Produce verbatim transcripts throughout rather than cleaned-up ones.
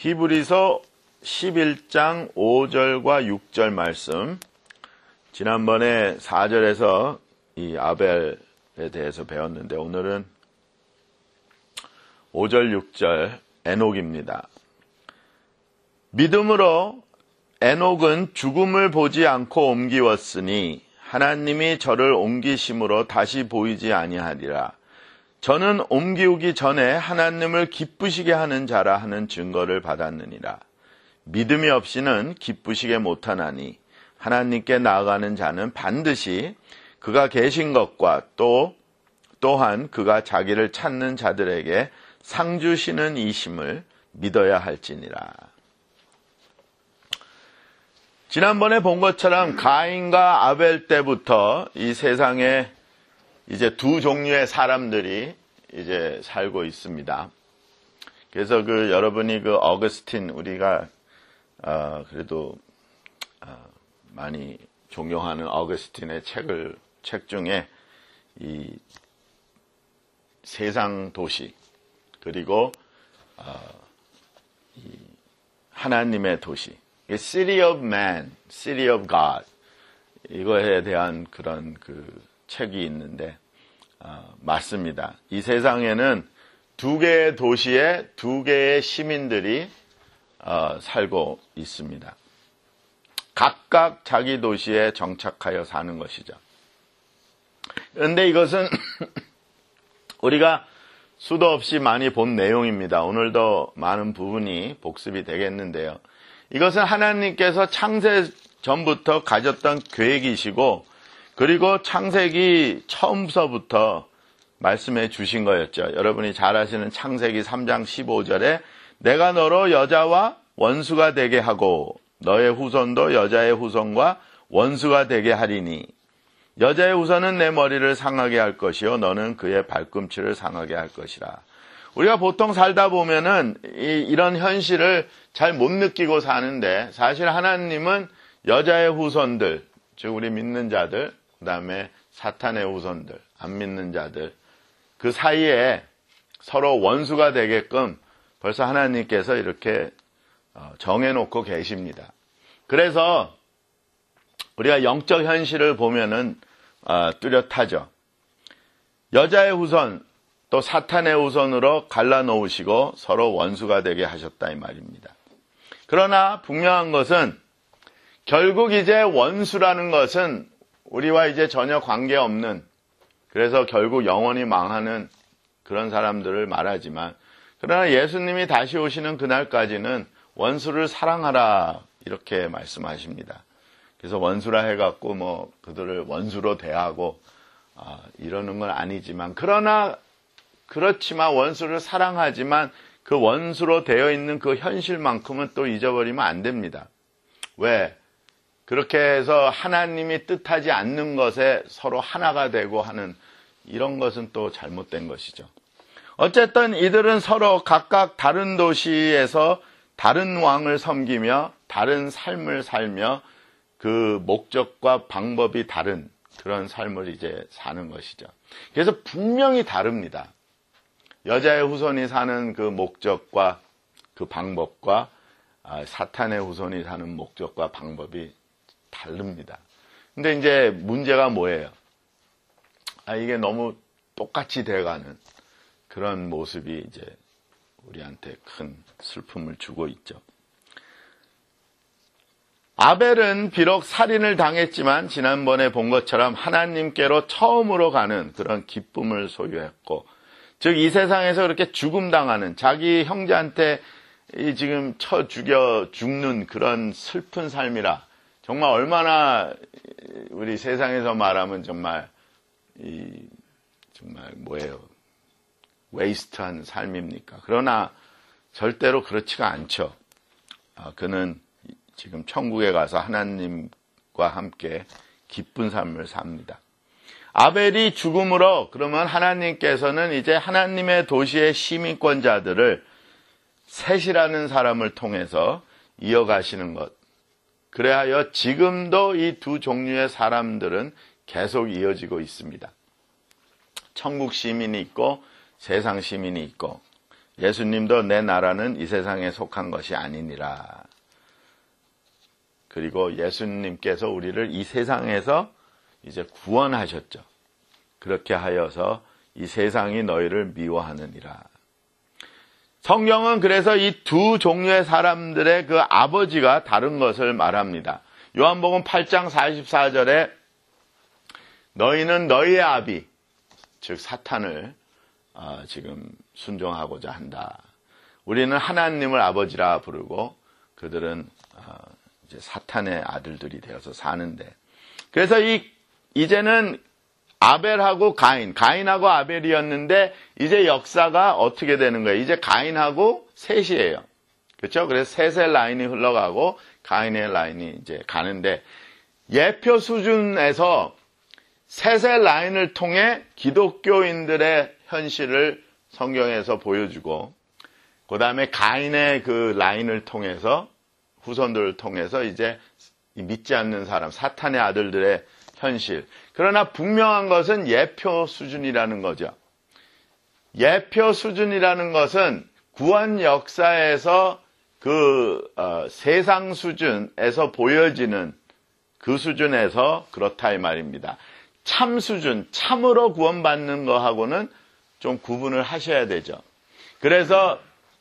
히브리서 십일 장 오 절과 육 절 말씀, 지난번에 사 절에서 이 아벨에 대해서 배웠는데 오늘은 오 절 육 절 에녹입니다. 믿음으로 에녹은 죽음을 보지 않고 옮기웠으니 하나님이 저를 옮기심으로 다시 보이지 아니하리라. 저는 옮기우기 전에 하나님을 기쁘시게 하는 자라 하는 증거를 받았느니라. 믿음이 없이는 기쁘시게 못하나니 하나님께 나아가는 자는 반드시 그가 계신 것과 또 또한 그가 자기를 찾는 자들에게 상 주시는 이심을 믿어야 할지니라. 지난번에 본 것처럼 가인과 아벨 때부터 이 세상에 이제 두 종류의 사람들이 이제 살고 있습니다. 그래서 그 여러분이 그 어거스틴, 우리가 어 그래도 어 많이 존경하는 어거스틴의 책을 책 중에 이 세상 도시 그리고 어 이 하나님의 도시, City of Man, City of God, 이거에 대한 그런 그 책이 있는데 어, 맞습니다. 이 세상에는 두 개의 도시에 두 개의 시민들이 어, 살고 있습니다. 각각 자기 도시에 정착하여 사는 것이죠. 그런데 이것은 우리가 수도 없이 많이 본 내용입니다. 오늘도 많은 부분이 복습이 되겠는데요. 이것은 하나님께서 창세 전부터 가졌던 계획이시고 그리고 창세기 처음서부터 말씀해 주신 거였죠. 여러분이 잘 아시는 창세기 삼 장 십오 절에 내가 너로 여자와 원수가 되게 하고 너의 후손도 여자의 후손과 원수가 되게 하리니 여자의 후손은 내 머리를 상하게 할 것이요 너는 그의 발꿈치를 상하게 할 것이라. 우리가 보통 살다 보면은 이, 이런 현실을 잘 못 느끼고 사는데 사실 하나님은 여자의 후손들, 즉 우리 믿는 자들, 그 다음에 사탄의 후손들, 안 믿는 자들, 그 사이에 서로 원수가 되게끔 벌써 하나님께서 이렇게 정해놓고 계십니다. 그래서 우리가 영적 현실을 보면은 뚜렷하죠. 여자의 후손 또 사탄의 후손으로 갈라놓으시고 서로 원수가 되게 하셨다 이 말입니다. 그러나 분명한 것은 결국 이제 원수라는 것은 우리와 이제 전혀 관계없는, 그래서 결국 영원히 망하는 그런 사람들을 말하지만, 그러나 예수님이 다시 오시는 그날까지는 원수를 사랑하라 이렇게 말씀하십니다. 그래서 원수라 해갖고 뭐 그들을 원수로 대하고 아, 이러는 건 아니지만, 그러나 그렇지만 원수를 사랑하지만 그 원수로 되어 있는 그 현실만큼은 또 잊어버리면 안 됩니다. 왜? 그렇게 해서 하나님이 뜻하지 않는 것에 서로 하나가 되고 하는 이런 것은 또 잘못된 것이죠. 어쨌든 이들은 서로 각각 다른 도시에서 다른 왕을 섬기며 다른 삶을 살며 그 목적과 방법이 다른 그런 삶을 이제 사는 것이죠. 그래서 분명히 다릅니다. 여자의 후손이 사는 그 목적과 그 방법과 사탄의 후손이 사는 목적과 방법이 다릅니다. 근데 이제 문제가 뭐예요? 아, 이게 너무 똑같이 돼가는 그런 모습이 이제 우리한테 큰 슬픔을 주고 있죠. 아벨은 비록 살인을 당했지만 지난번에 본 것처럼 하나님께로 처음으로 가는 그런 기쁨을 소유했고, 즉 이 세상에서 그렇게 죽음당하는, 자기 형제한테 지금 쳐 죽여 죽는 그런 슬픈 삶이라, 정말 얼마나 우리 세상에서 말하면 정말 이 정말 뭐예요? 웨이스트한 삶입니까? 그러나 절대로 그렇지가 않죠. 아, 그는 지금 천국에 가서 하나님과 함께 기쁜 삶을 삽니다. 아벨이 죽음으로, 그러면 하나님께서는 이제 하나님의 도시의 시민권자들을 셋이라는 사람을 통해서 이어가시는 것. 그래하여 지금도 이 두 종류의 사람들은 계속 이어지고 있습니다. 천국 시민이 있고 세상 시민이 있고, 예수님도 내 나라는 이 세상에 속한 것이 아니니라. 그리고 예수님께서 우리를 이 세상에서 이제 구원하셨죠. 그렇게 하여서 이 세상이 너희를 미워하느니라. 성경은 그래서 이 두 종류의 사람들의 그 아버지가 다른 것을 말합니다. 요한복음 팔 장 사십사 절에 너희는 너희의 아비, 즉 사탄을 어, 지금 순종하고자 한다. 우리는 하나님을 아버지라 부르고 그들은 어, 이제 사탄의 아들들이 되어서 사는데, 그래서 이 이제는 아벨하고 가인, 가인하고 아벨이었는데 이제 역사가 어떻게 되는 거예요? 이제 가인하고 셋이에요. 그렇죠? 그래서 셋의 라인이 흘러가고 가인의 라인이 이제 가는데, 예표 수준에서 셋의 라인을 통해 기독교인들의 현실을 성경에서 보여주고, 그 다음에 가인의 그 라인을 통해서, 후손들을 통해서 이제 믿지 않는 사람, 사탄의 아들들의 현실. 그러나 분명한 것은 예표 수준이라는 거죠. 예표 수준이라는 것은 구원 역사에서 그 어, 세상 수준에서 보여지는 그 수준에서 그렇다 이 말입니다. 참 수준, 참으로 구원받는 거하고는 좀 구분을 하셔야 되죠. 그래서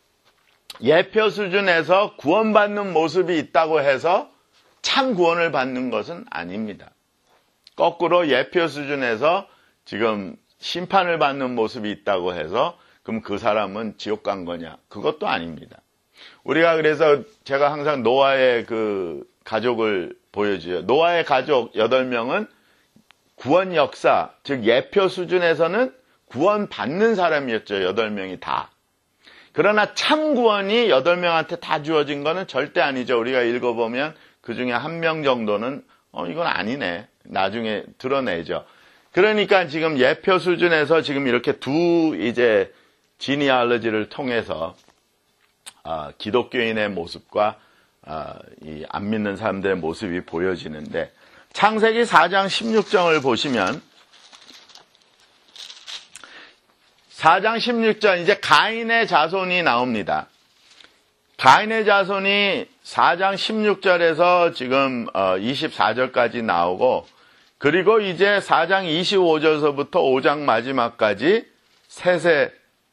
예표 수준에서 구원받는 모습이 있다고 해서 참 구원을 받는 것은 아닙니다. 거꾸로 예표 수준에서 지금 심판을 받는 모습이 있다고 해서 그럼 그 사람은 지옥 간 거냐? 그것도 아닙니다. 우리가 그래서 제가 항상 노아의 그 가족을 보여줘요. 노아의 가족 여덟 명은 구원 역사, 즉 예표 수준에서는 구원 받는 사람이었죠. 여덟 명이 다. 그러나 참 구원이 여덟 명한테 다 주어진 거는 절대 아니죠. 우리가 읽어보면 그 중에 한 명 정도는 어 이건 아니네. 나중에 드러내죠. 그러니까 지금 예표 수준에서 지금 이렇게 두 이제 지니알러지를 통해서 어, 기독교인의 모습과 어, 이 안 믿는 사람들의 모습이 보여지는데, 창세기 사 장 십육 절을 보시면 사 장 십육 절 이제 가인의 자손이 나옵니다. 가인의 자손이 사 장 십육 절에서 지금 이십사 절까지 나오고, 그리고 이제 사 장 이십오 절서부터 오 장 마지막까지 셋의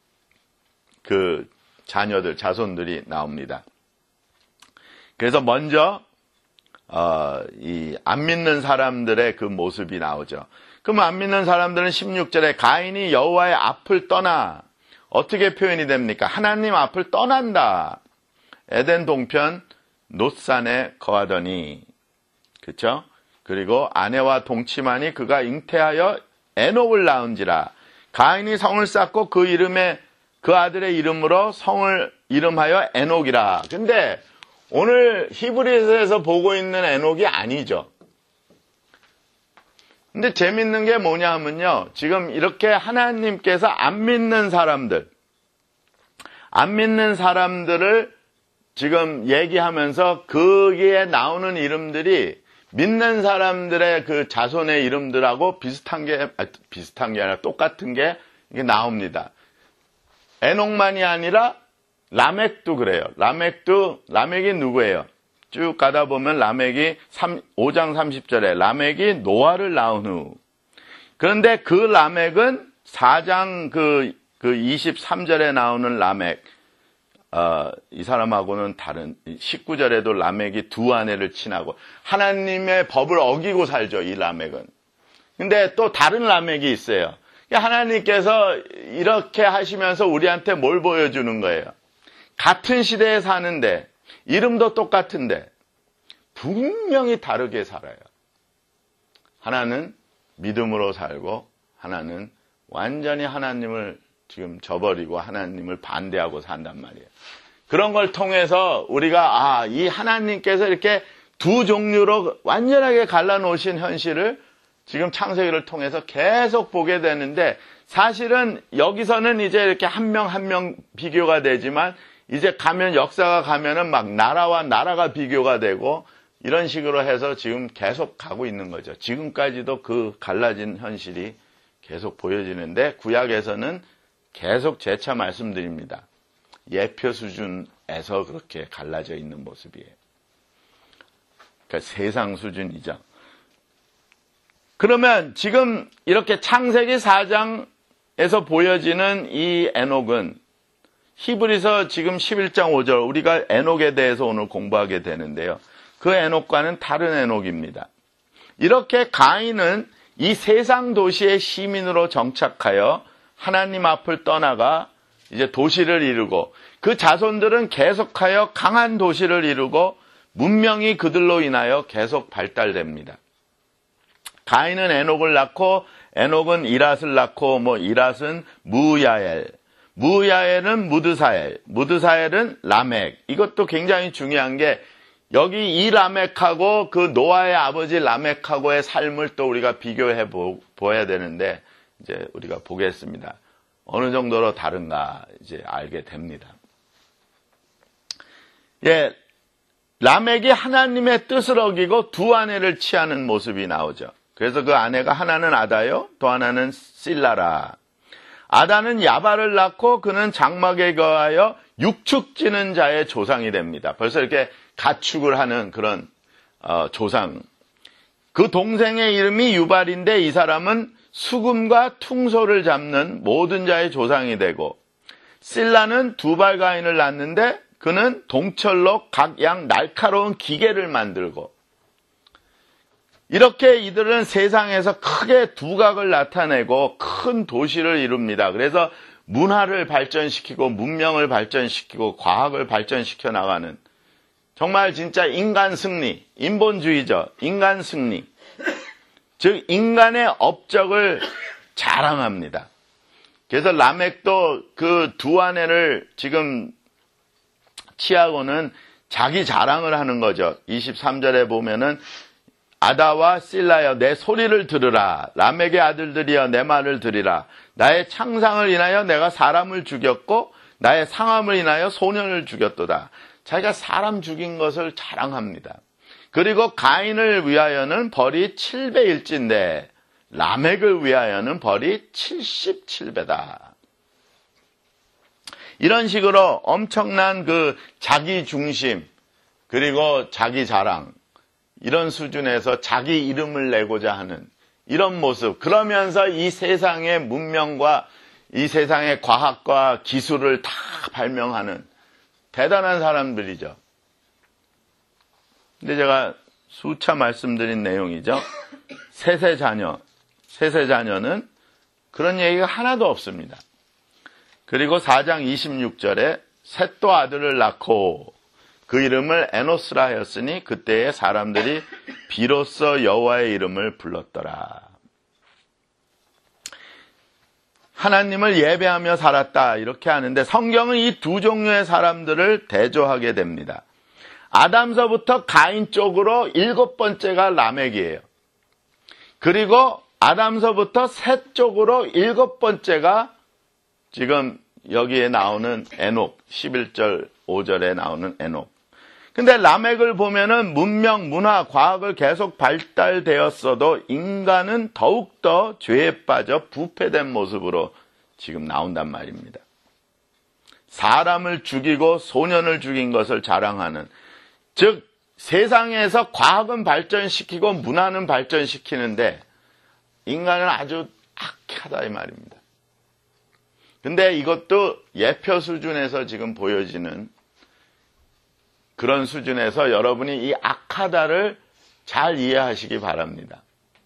그 자녀들, 자손들이 나옵니다. 그래서 먼저 어, 이 안 믿는 사람들의 그 모습이 나오죠. 그럼 안 믿는 사람들은 십육 절에 가인이 여호와의 앞을 떠나, 어떻게 표현이 됩니까? 하나님 앞을 떠난다. 에덴 동편 놋산에 거하더니, 그렇죠? 그리고 아내와 동침하니 그가 잉태하여 에녹을 낳은지라. 가인이 성을 쌓고 그 이름에 그 아들의 이름으로 성을 이름하여 에녹이라. 근데 오늘 히브리서에서 보고 있는 에녹이 아니죠. 근데 재밌는 게 뭐냐 하면요, 지금 이렇게 하나님께서 안 믿는 사람들, 안 믿는 사람들을 지금 얘기하면서 거기에 나오는 이름들이 믿는 사람들의 그 자손의 이름들하고 비슷한 게, 아, 비슷한 게 아니라 똑같은 게 이게 나옵니다. 에녹만이 아니라 라멕도 그래요. 라멕도, 라멕이 누구예요? 쭉 가다 보면 라멕이 오 장 삼십 절에 라멕이 노아를 낳은 후. 그런데 그 라멕은 사 장 그, 그 이십삼 절에 나오는 라멕, 어, 이 사람하고는 다른, 십구 절에도 라멕이 두 아내를 친하고, 하나님의 법을 어기고 살죠, 이 라멕은. 근데 또 다른 라멕이 있어요. 하나님께서 이렇게 하시면서 우리한테 뭘 보여주는 거예요? 같은 시대에 사는데, 이름도 똑같은데, 분명히 다르게 살아요. 하나는 믿음으로 살고, 하나는 완전히 하나님을 지금 저버리고 하나님을 반대하고 산단 말이에요. 그런 걸 통해서 우리가 아, 이 하나님께서 이렇게 두 종류로 완전하게 갈라놓으신 현실을 지금 창세기를 통해서 계속 보게 되는데, 사실은 여기서는 이제 이렇게 한 명 한 명 비교가 되지만 이제 가면 역사가 가면은 막 나라와 나라가 비교가 되고 이런 식으로 해서 지금 계속 가고 있는 거죠. 지금까지도 그 갈라진 현실이 계속 보여지는데, 구약에서는 계속 재차 말씀드립니다. 예표 수준에서 그렇게 갈라져 있는 모습이에요. 그러니까 세상 수준이죠. 그러면 지금 이렇게 창세기 사 장에서 보여지는 이 에녹은 히브리서 지금 십일 장 오 절, 우리가 에녹에 대해서 오늘 공부하게 되는데요. 그 에녹과는 다른 에녹입니다. 이렇게 가인은 이 세상 도시의 시민으로 정착하여 하나님 앞을 떠나가 이제 도시를 이루고, 그 자손들은 계속하여 강한 도시를 이루고 문명이 그들로 인하여 계속 발달됩니다. 가인은 에녹을 낳고, 에녹은 이랏을 낳고, 뭐 이랏은 무야엘, 무야엘은 무드사엘, 무드사엘은 라멕. 이것도 굉장히 중요한 게, 여기 이 라멕하고 그 노아의 아버지 라멕하고의 삶을 또 우리가 비교해 보, 보아야 되는데, 이제 우리가 보겠습니다. 어느 정도로 다른가 이제 알게 됩니다. 예, 라멕이 하나님의 뜻을 어기고 두 아내를 취하는 모습이 나오죠. 그래서 그 아내가 하나는 아다요, 또 하나는 실라라. 아다는 야발을 낳고 그는 장막에 거하여 육축지는 자의 조상이 됩니다. 벌써 이렇게 가축을 하는 그런 어, 조상. 그 동생의 이름이 유발인데 이 사람은 수금과 퉁소를 잡는 모든 자의 조상이 되고, 실라는 두발 가인을 낳는데 그는 동철로 각양 날카로운 기계를 만들고, 이렇게 이들은 세상에서 크게 두각을 나타내고 큰 도시를 이룹니다. 그래서 문화를 발전시키고 문명을 발전시키고 과학을 발전시켜 나가는, 정말 진짜 인간 승리, 인본주의죠. 인간 승리. 즉 인간의 업적을 자랑합니다. 그래서 라멕도 그 두 아내를 지금 취하고는 자기 자랑을 하는 거죠. 이십삼 절에 보면은 아다와 실라여 내 소리를 들으라. 라멕의 아들들이여 내 말을 들으라. 나의 창상을 인하여 내가 사람을 죽였고 나의 상함을 인하여 소년을 죽였도다. 자기가 사람 죽인 것을 자랑합니다. 그리고 가인을 위하여는 벌이 칠 배일진데 라멕을 위하여는 벌이 칠십칠 배다. 이런 식으로 엄청난 그 자기 중심, 그리고 자기 자랑, 이런 수준에서 자기 이름을 내고자 하는 이런 모습, 그러면서 이 세상의 문명과 이 세상의 과학과 기술을 다 발명하는 대단한 사람들이죠. 근데 제가 수차 말씀드린 내용이죠. 셋의 자녀, 셋의 자녀는 그런 얘기가 하나도 없습니다. 그리고 사 장 이십육 절에 셋도 아들을 낳고 그 이름을 에노스라 하였으니 그때의 사람들이 비로소 여호와의 이름을 불렀더라. 하나님을 예배하며 살았다 이렇게 하는데, 성경은 이 두 종류의 사람들을 대조하게 됩니다. 아담서부터 가인 쪽으로 일곱 번째가 라멕이에요. 그리고 아담서부터 셋 쪽으로 일곱 번째가 지금 여기에 나오는 에녹, 십일 절 오 절에 나오는 에녹. 근데 라멕을 보면은 문명, 문화, 과학을 계속 발달되었어도 인간은 더욱더 죄에 빠져 부패된 모습으로 지금 나온단 말입니다. 사람을 죽이고 소년을 죽인 것을 자랑하는, 즉 세상에서 과학은 발전시키고 문화는 발전시키는데 인간은 아주 악하다 이 말입니다. 근데 이것도 예표 수준에서 지금 보여지는 그런 수준에서 여러분이 이 악하다를 잘 이해하시기 바랍니다.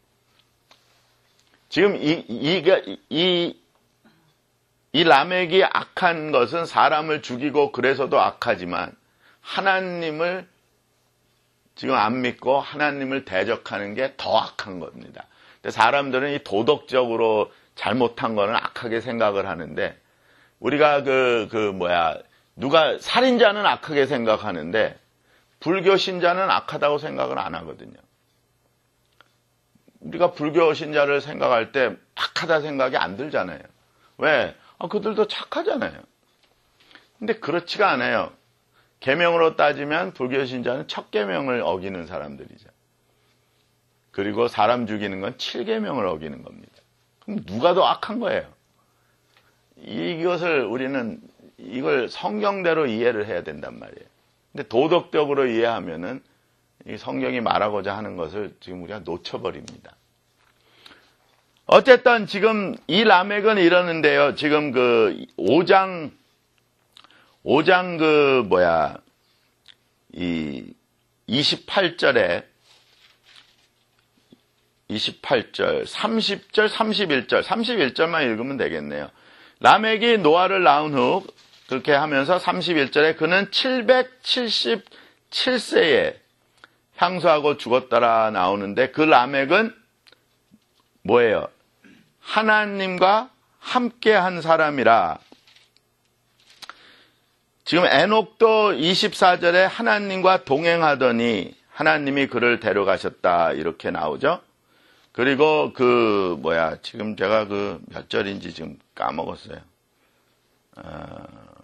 지금 이, 이, 이, 이 라멕이 악한 것은 사람을 죽이고 그래서도 악하지만 하나님을 지금 안 믿고 하나님을 대적하는 게 더 악한 겁니다. 근데 사람들은 이 도덕적으로 잘못한 거는 악하게 생각을 하는데, 우리가 그, 그 뭐야, 누가 살인자는 악하게 생각하는데 불교 신자는 악하다고 생각을 안 하거든요. 우리가 불교 신자를 생각할 때 악하다 생각이 안 들잖아요. 왜? 아, 그들도 착하잖아요. 근데 그렇지가 않아요. 계명으로 따지면 불교 신자는 첫 계명을 어기는 사람들이죠. 그리고 사람 죽이는 건 칠 계명을 어기는 겁니다. 그럼 누가 더 악한 거예요? 이것을 우리는 이걸 성경대로 이해를 해야 된단 말이에요. 근데 도덕적으로 이해하면은 이 성경이 말하고자 하는 것을 지금 우리가 놓쳐버립니다. 어쨌든 지금 이 라멕은 이러는데요. 지금 그 오 장, 오 장 그 뭐야, 이 이십팔 절에 이십팔 절, 삼십 절, 삼십일 절, 삼십일 절만 읽으면 되겠네요. 라멕이 노아를 낳은 후 그렇게 하면서 삼십일 절에 그는 칠백칠십칠 세에 향수하고 죽었더라 나오는데 그 라멕은 뭐예요? 하나님과 함께한 사람이라. 지금 에녹도 이십사 절에 하나님과 동행하더니 하나님이 그를 데려가셨다 이렇게 나오죠. 그리고 그 뭐야 지금 제가 그 몇 절인지 지금 까먹었어요. 어...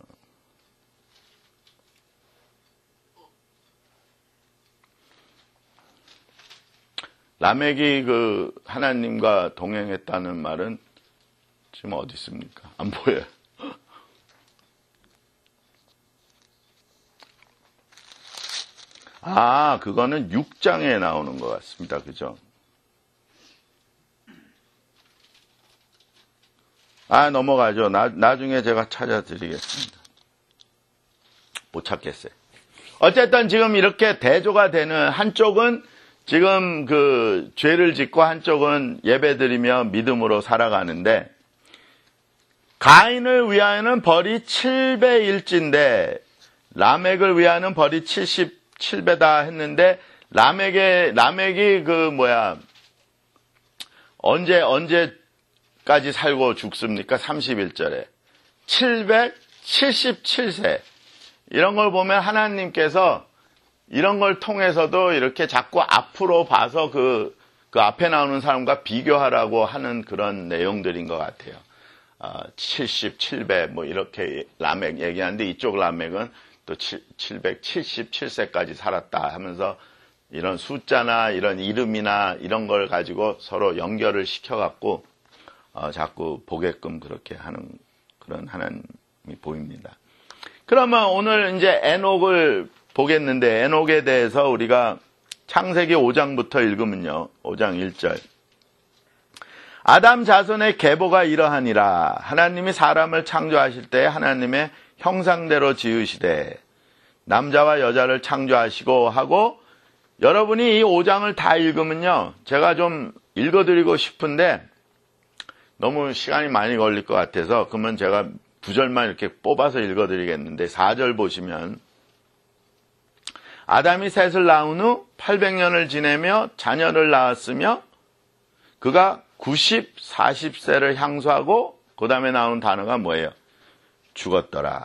라멕이 그 하나님과 동행했다는 말은 지금 어디 있습니까? 안 보여요. 아, 그거는 육 장에 나오는 것 같습니다. 그죠? 아, 넘어가죠. 나, 나중에 제가 찾아드리겠습니다. 못 찾겠어요. 어쨌든 지금 이렇게 대조가 되는 한쪽은 지금 그 죄를 짓고 한쪽은 예배드리며 믿음으로 살아가는데 가인을 위하여는 벌이 칠 배일진데 라멕을 위하여는 벌이 칠십칠 배다 했는데 라멕의 라멕이 그 뭐야 언제 언제까지 살고 죽습니까? 삼십일 절에 칠백칠십칠 세 이런 걸 보면 하나님께서 이런 걸 통해서도 이렇게 자꾸 앞으로 봐서 그, 그 앞에 나오는 사람과 비교하라고 하는 그런 내용들인 것 같아요. 어, 칠십칠 배 뭐 이렇게 라멕 얘기하는데 이쪽 라멕은 또 칠백칠십칠 세까지 살았다 하면서 이런 숫자나 이런 이름이나 이런 걸 가지고 서로 연결을 시켜갖고 어, 자꾸 보게끔 그렇게 하는 그런 하나님이 보입니다. 그러면 오늘 이제 에녹을 보겠는데 에녹에 대해서 우리가 창세기 오 장부터 읽으면요. 오 장 일 절. 아담 자손의 계보가 이러하니라. 하나님이 사람을 창조하실 때 하나님의 형상대로 지으시되 남자와 여자를 창조하시고 하고 여러분이 이 오 장을 다 읽으면요. 제가 좀 읽어드리고 싶은데 너무 시간이 많이 걸릴 것 같아서 그러면 제가 두 절만 이렇게 뽑아서 읽어드리겠는데 사 절 보시면 아담이 셋을 낳은 후 팔백 년을 지내며 자녀를 낳았으며 그가 구십, 사십 세를 향수하고 그 다음에 나오는 단어가 뭐예요? 죽었더라.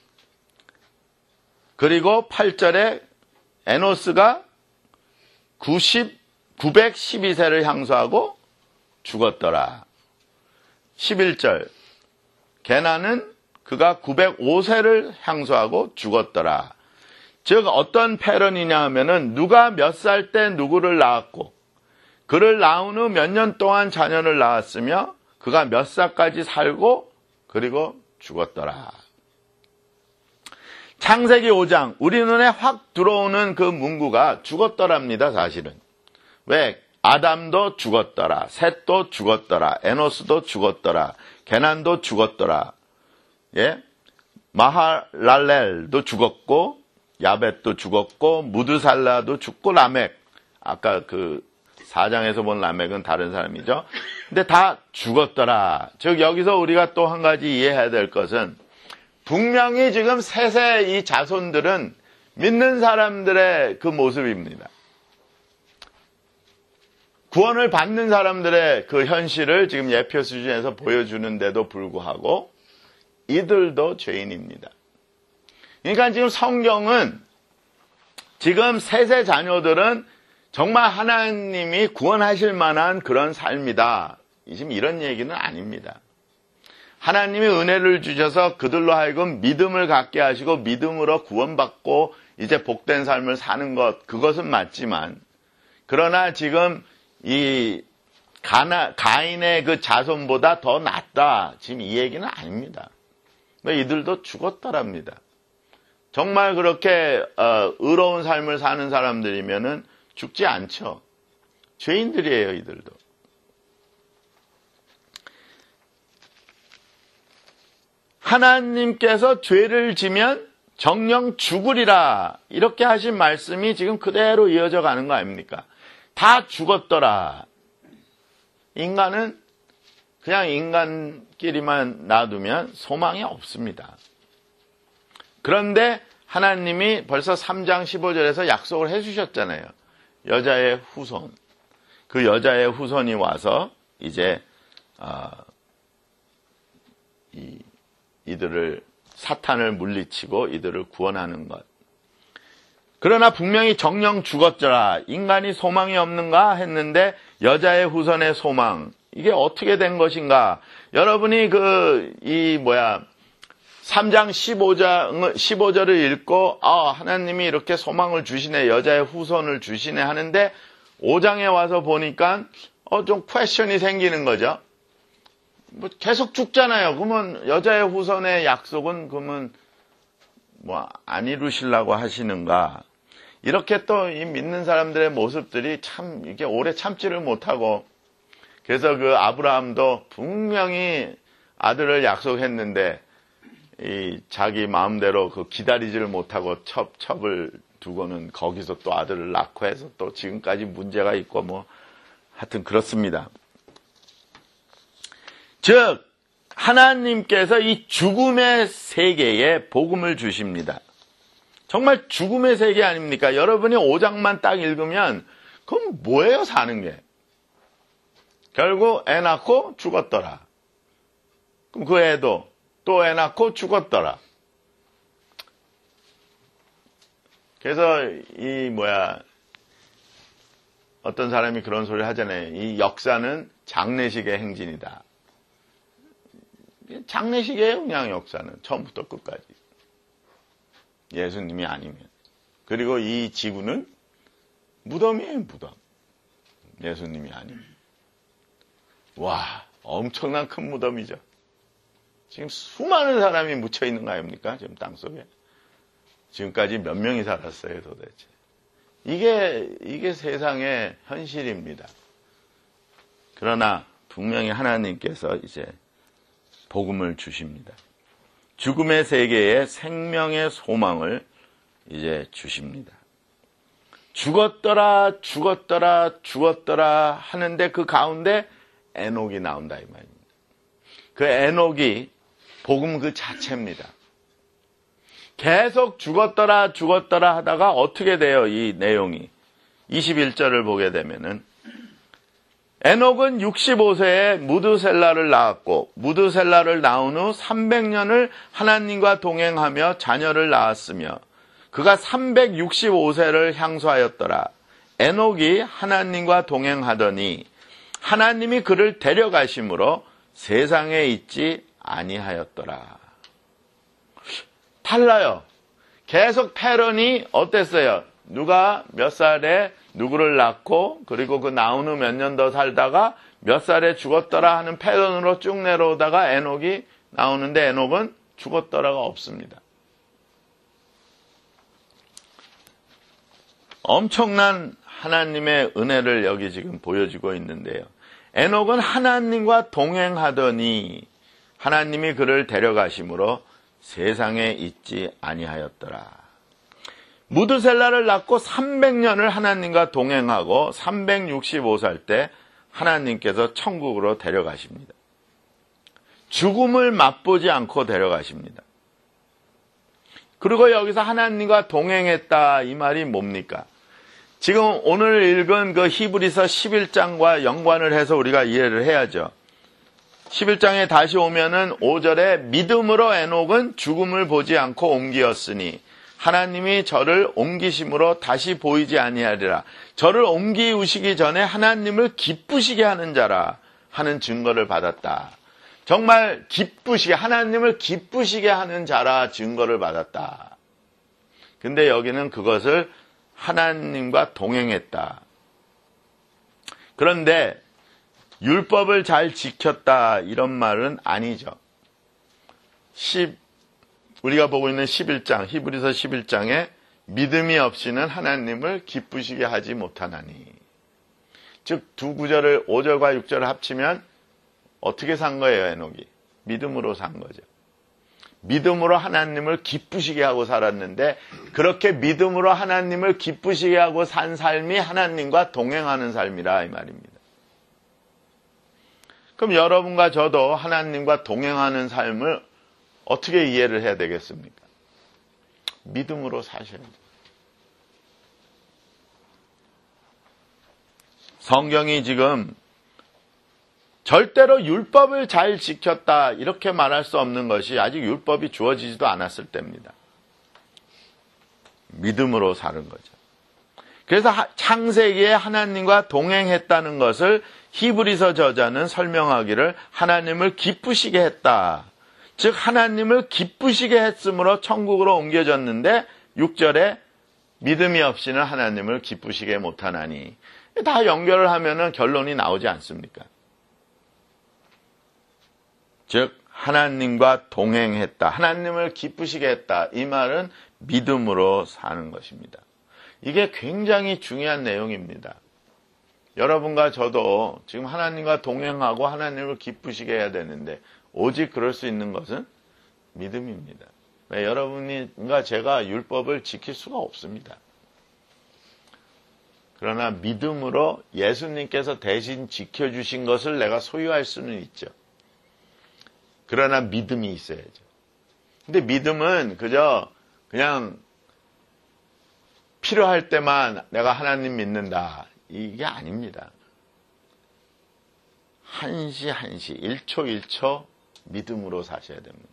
그리고 팔 절에 에노스가 구십, 구백십이 세를 향수하고 죽었더라. 십일 절 게나는 그가 구백오 세를 향수하고 죽었더라. 즉 어떤 패런이냐 하면은 누가 몇 살 때 누구를 낳았고 그를 낳은 후 몇 년 동안 자녀를 낳았으며 그가 몇 살까지 살고 그리고 죽었더라. 창세기 오 장 우리 눈에 확 들어오는 그 문구가 죽었더랍니다. 사실은. 왜? 아담도 죽었더라. 셋도 죽었더라. 에노스도 죽었더라. 게난도 죽었더라. 예? 마하랄렐도 죽었고 야벳도 죽었고 무드살라도 죽고 라멕 아까 그 사 장에서 본 라멕은 다른 사람이죠. 근데 다 죽었더라. 즉 여기서 우리가 또 한 가지 이해해야 될 것은 분명히 지금 셋의 이 자손들은 믿는 사람들의 그 모습입니다. 구원을 받는 사람들의 그 현실을 지금 예표 수준에서 보여주는데도 불구하고 이들도 죄인입니다. 그러니까 지금 성경은 지금 셋의 자녀들은 정말 하나님이 구원하실 만한 그런 삶이다. 지금 이런 얘기는 아닙니다. 하나님이 은혜를 주셔서 그들로 하여금 믿음을 갖게 하시고 믿음으로 구원받고 이제 복된 삶을 사는 것, 그것은 맞지만 그러나 지금 이 가나, 가인의 그 자손보다 더 낫다. 지금 이 얘기는 아닙니다. 이들도 죽었더랍니다. 정말 그렇게 어, 의로운 삶을 사는 사람들이면은 죽지 않죠. 죄인들이에요, 이들도. 하나님께서 죄를 지면 정령 죽으리라 이렇게 하신 말씀이 지금 그대로 이어져 가는 거 아닙니까? 다 죽었더라. 인간은 그냥 인간끼리만 놔두면 소망이 없습니다. 그런데 하나님이 벌써 삼 장 십오 절에서 약속을 해주셨잖아요. 여자의 후손. 그 여자의 후손이 와서 이제 어, 이, 이들을 사탄을 물리치고 이들을 구원하는 것. 그러나 분명히 정령 죽었더라. 인간이 소망이 없는가 했는데 여자의 후손의 소망. 이게 어떻게 된 것인가? 여러분이 그 이 뭐야 삼 장 십오 장 십오 절을 읽고 아 하나님이 이렇게 소망을 주시네, 여자의 후손을 주시네 하는데 오 장에 와서 보니까 어 좀 퀘스천이 생기는 거죠. 뭐 계속 죽잖아요. 그러면 여자의 후손의 약속은 그러면 뭐 안 이루시려고 하시는가? 이렇게 또 이 믿는 사람들의 모습들이 참 이게 오래 참지를 못하고, 그래서 그 아브라함도 분명히 아들을 약속했는데 이 자기 마음대로 그 기다리지를 못하고 첩 첩을 두고는 거기서 또 아들을 낳고 해서 또 지금까지 문제가 있고 뭐 하여튼 그렇습니다. 즉 하나님께서 이 죽음의 세계에 복음을 주십니다. 정말 죽음의 세계 아닙니까? 여러분이 오 장만 딱 읽으면 그럼 뭐예요, 사는 게? 결국 애 낳고 죽었더라. 그럼 그 애도 또 애 낳고 죽었더라. 그래서 이 뭐야 어떤 사람이 그런 소리를 하잖아요. 이 역사는 장례식의 행진이다. 장례식이에요, 그냥 역사는. 처음부터 끝까지. 예수님이 아니면. 그리고 이 지구는 무덤이에요, 무덤. 예수님이 아니면. 와, 엄청난 큰 무덤이죠. 지금 수많은 사람이 묻혀 있는 거 아닙니까? 지금 땅속에. 지금까지 몇 명이 살았어요, 도대체. 이게, 이게 세상의 현실입니다. 그러나 분명히 하나님께서 이제 복음을 주십니다. 죽음의 세계에 생명의 소망을 이제 주십니다. 죽었더라, 죽었더라, 죽었더라 하는데 그 가운데 에녹이 나온다 이 말입니다. 그 에녹이 복음 그 자체입니다. 계속 죽었더라, 죽었더라 하다가 어떻게 돼요, 이 내용이? 이십일 절을 보게 되면은 에녹은 육십오 세에 무드셀라를 낳았고 무드셀라를 낳은 후 삼백 년을 하나님과 동행하며 자녀를 낳았으며 그가 삼백육십오 세를 향수하였더라. 에녹이 하나님과 동행하더니 하나님이 그를 데려가심으로 세상에 있지 아니하였더라. 달라요. 계속 패런이 어땠어요? 누가 몇 살에 누구를 낳고 그리고 그 낳은 후 몇 년 더 살다가 몇 살에 죽었더라 하는 패런으로 쭉 내려오다가 에녹이 나오는데 에녹은 죽었더라가 없습니다. 엄청난 하나님의 은혜를 여기 지금 보여주고 있는데요. 에녹은 하나님과 동행하더니 하나님이 그를 데려가심으로 세상에 있지 아니하였더라. 무드셀라를 낳고 삼백 년을 하나님과 동행하고 삼백육십오 살 때 하나님께서 천국으로 데려가십니다. 죽음을 맛보지 않고 데려가십니다. 그리고 여기서 하나님과 동행했다 이 말이 뭡니까? 지금 오늘 읽은 그 히브리서 십일 장과 연관을 해서 우리가 이해를 해야죠. 십일 장에 다시 오면은 오 절에 믿음으로 에녹은 죽음을 보지 않고 옮기었으니 하나님이 저를 옮기심으로 다시 보이지 아니하리라. 저를 옮기우시기 전에 하나님을 기쁘시게 하는 자라 하는 증거를 받았다. 정말 기쁘시게, 하나님을 기쁘시게 하는 자라 증거를 받았다. 근데 여기는 그것을 하나님과 동행했다. 그런데 율법을 잘 지켰다 이런 말은 아니죠. 우리가 보고 있는 십일 장, 히브리서 십일 장에 믿음이 없이는 하나님을 기쁘시게 하지 못하나니. 즉, 두 구절을 오 절과 육 절을 합치면 어떻게 산 거예요, 에녹이? 믿음으로 산 거죠. 믿음으로 하나님을 기쁘시게 하고 살았는데, 그렇게 믿음으로 하나님을 기쁘시게 하고 산 삶이 하나님과 동행하는 삶이라 이 말입니다. 그럼 여러분과 저도 하나님과 동행하는 삶을 어떻게 이해를 해야 되겠습니까? 믿음으로 사셔야죠. 성경이 지금 절대로 율법을 잘 지켰다 이렇게 말할 수 없는 것이 아직 율법이 주어지지도 않았을 때입니다. 믿음으로 사는 거죠. 그래서 창세기에 하나님과 동행했다는 것을 히브리서 저자는 설명하기를 하나님을 기쁘시게 했다. 즉 하나님을 기쁘시게 했으므로 천국으로 옮겨졌는데 육 절에 믿음이 없이는 하나님을 기쁘시게 못하나니. 다 연결을 하면은 결론이 나오지 않습니까? 즉 하나님과 동행했다. 하나님을 기쁘시게 했다. 이 말은 믿음으로 사는 것입니다. 이게 굉장히 중요한 내용입니다. 여러분과 저도 지금 하나님과 동행하고 하나님을 기쁘시게 해야 되는데 오직 그럴 수 있는 것은 믿음입니다. 왜? 여러분과 제가 율법을 지킬 수가 없습니다. 그러나 믿음으로 예수님께서 대신 지켜주신 것을 내가 소유할 수는 있죠. 그러나 믿음이 있어야죠. 근데 믿음은 그저 그냥 필요할 때만 내가 하나님 믿는다. 이게 아닙니다. 한시 한시, 일초 일초 믿음으로 사셔야 됩니다.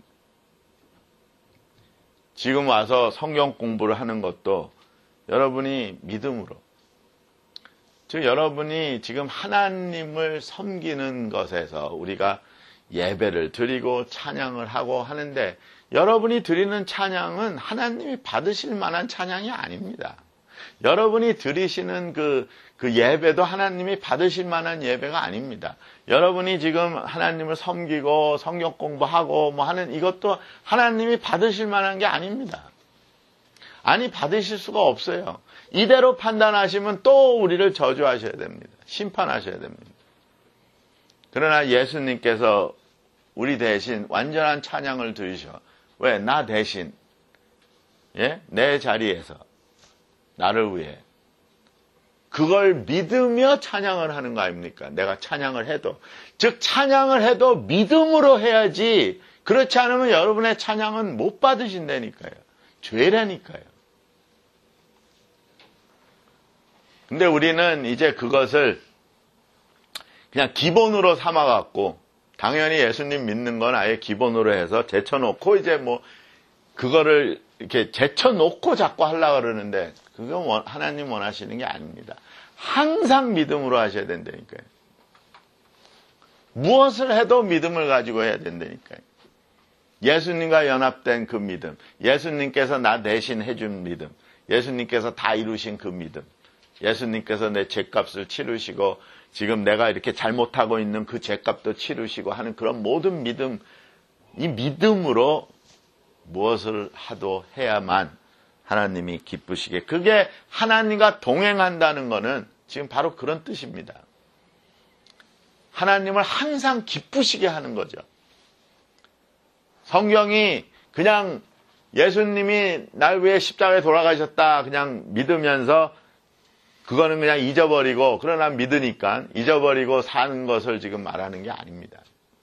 지금 와서 성경 공부를 하는 것도 여러분이 믿음으로, 즉 여러분이 지금 하나님을 섬기는 것에서 우리가 예배를 드리고 찬양을 하고 하는데 여러분이 드리는 찬양은 하나님이 받으실 만한 찬양이 아닙니다. 여러분이 드리시는 그, 그 예배도 하나님이 받으실 만한 예배가 아닙니다. 여러분이 지금 하나님을 섬기고 성경 공부하고 뭐 하는 이것도 하나님이 받으실 만한 게 아닙니다. 아니, 받으실 수가 없어요. 이대로 판단하시면 또 우리를 저주하셔야 됩니다. 심판하셔야 됩니다. 그러나 예수님께서 우리 대신 완전한 찬양을 들으셔. 왜? 나 대신, 예? 내 자리에서 나를 위해 그걸 믿으며 찬양을 하는 거 아닙니까? 내가 찬양을 해도, 즉 찬양을 해도 믿음으로 해야지. 그렇지 않으면 여러분의 찬양은 못 받으신다니까요. 죄라니까요. 근데 우리는 이제 그것을 그냥 기본으로 삼아갖고, 당연히 예수님 믿는 건 아예 기본으로 해서 제쳐놓고 이제 뭐 그거를 이렇게 제쳐놓고 자꾸 하려고 그러는데 그건 하나님 원하시는 게 아닙니다. 항상 믿음으로 하셔야 된다니까요. 무엇을 해도 믿음을 가지고 해야 된다니까요. 예수님과 연합된 그 믿음, 예수님께서 나 대신 해준 믿음, 예수님께서 다 이루신 그 믿음, 예수님께서 내 죄값을 치르시고 지금 내가 이렇게 잘못하고 있는 그 죄값도 치르시고 하는 그런 모든 믿음, 이 믿음으로 무엇을 하도 해야만 하나님이 기쁘시게, 그게 하나님과 동행한다는 것은 지금 바로 그런 뜻입니다. 하나님을 항상 기쁘시게 하는 거죠. 성경이 그냥 예수님이 날 위해 십자가에 돌아가셨다 그냥 믿으면서 그거는 그냥 잊어버리고, 그러나 믿으니까 잊어버리고 사는 것을 지금 말하는 게 아닙니다.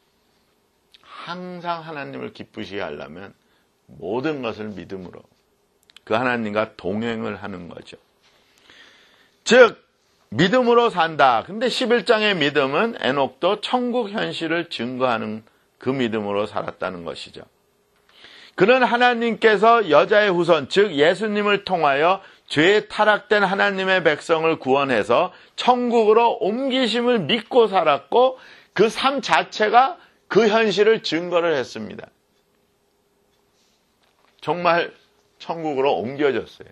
항상 하나님을 기쁘시게 하려면 모든 것을 믿음으로 그 하나님과 동행을 하는 거죠. 즉 믿음으로 산다. 근데 십일 장의 믿음은 에녹도 천국 현실을 증거하는 그 믿음으로 살았다는 것이죠. 그는 하나님께서 여자의 후손, 즉 예수님을 통하여 죄에 타락된 하나님의 백성을 구원해서 천국으로 옮기심을 믿고 살았고, 그 삶 자체가 그 현실을 증거를 했습니다. 정말 천국으로 옮겨졌어요.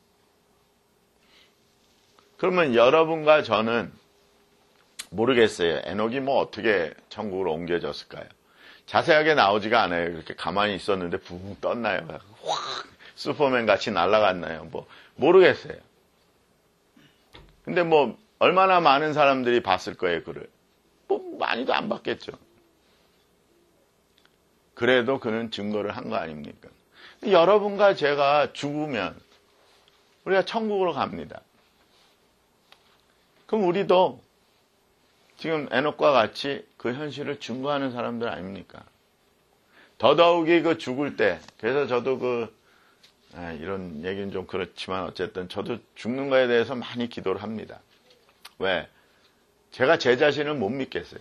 그러면 여러분과 저는 모르겠어요. 에녹이 뭐 어떻게 천국으로 옮겨졌을까요? 자세하게 나오지가 않아요. 그렇게 가만히 있었는데 붕 떴나요? 확 슈퍼맨 같이 날아갔나요? 뭐 모르겠어요. 근데 뭐 얼마나 많은 사람들이 봤을 거예요, 그를. 뭐 많이도 안 봤겠죠. 그래도 그는 증거를 한 거 아닙니까? 여러분과 제가 죽으면 우리가 천국으로 갑니다. 그럼 우리도 지금 에녹과 같이 그 현실을 증거하는 사람들 아닙니까? 더더욱이 그 죽을 때, 그래서 저도 그, 아, 이런 얘기는 좀 그렇지만 어쨌든 저도 죽는 거에 대해서 많이 기도를 합니다. 왜? 제가 제 자신을 못 믿겠어요.